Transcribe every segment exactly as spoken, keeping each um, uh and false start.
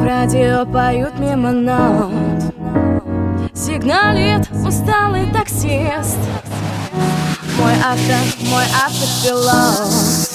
радио поют мимо нот. Сигналит усталый таксист. Мой авто, мой автопилот.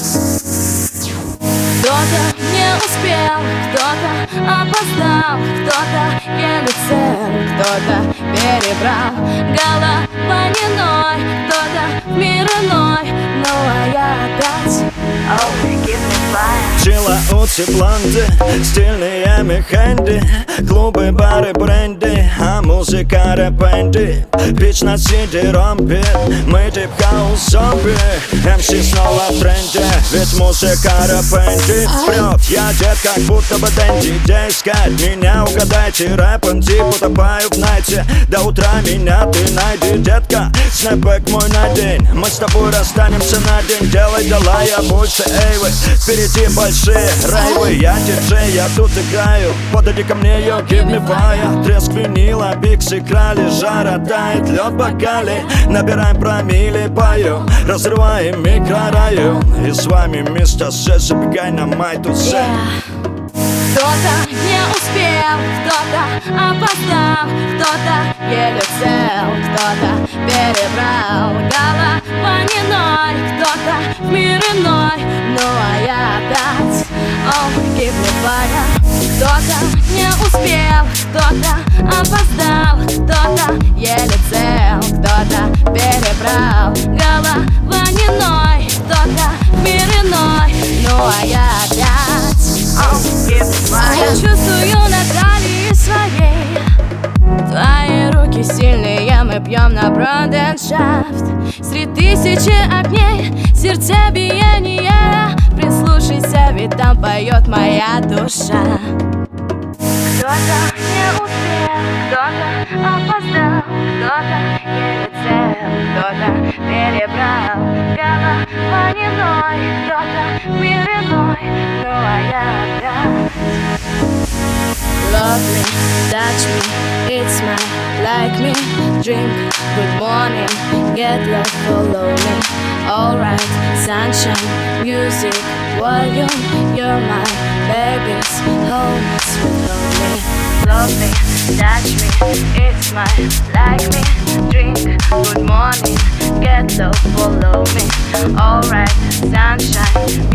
Кто-то не успел, кто-то опоздал, кто-то еле цел, кто-то перебрал. Голова не ной, кто-то в мир иной. Ну а я опять oh, give me fire. Чилауцы, блонды, стильные мехенды, клубы, бары, бренды, а музыка рэп-бенды. Бич на сиди ромбит, мы дип-хаус зомби. эм си снова в тренде, ведь музыка рэп-бенды. Вперед, я дед, как будто бы Дэнди. Где искать меня, угадайте, рэпом дип утопаю в найте. До утра меня ты найди, детка, снэпбэк мой на день. Мы с тобой расстанемся на день, делай дела, я больше эйвы. Впереди большие рейвы, я диджей, я тут играю. Подойди ко мне, yo, give me fire. Треск винила, бикс играли, жара тает, лед в бокале. Набираем промилле, поем, разрываем микрорайон. И с вами мистер С, забегай на май тут С. Кто-то не успел, кто-то опоздал, кто-то еле цел, кто-то перебрал. Голова не ной, кто-то в мир иной. Ну а я опять oh, give me fire. Кто-то не успел, кто-то опоздал, кто-то еле цел, кто-то перебрал. Голова не ной, кто-то в мир иной. Ну а я опять oh, give me fire. Я чувствую на талии своей твои руки сильные, мы пьем на броденшафт. Среди тысячи огней сердцебиение. Прислушайся, ведь там поет моя душа. Кто-то не успел, кто-то опоздал, кто-то еле цел, кто-то перебрал. Голова не ной, кто-то в мир иной. Ну а я опять love me, touch me, it's my like me. Drink, good morning, get love, follow me. Alright, sunshine, music, volume. You're my baby's home, sweet homie. Love me, touch me, it's my like me. Drink, good morning, get love, follow me. Alright, sunshine,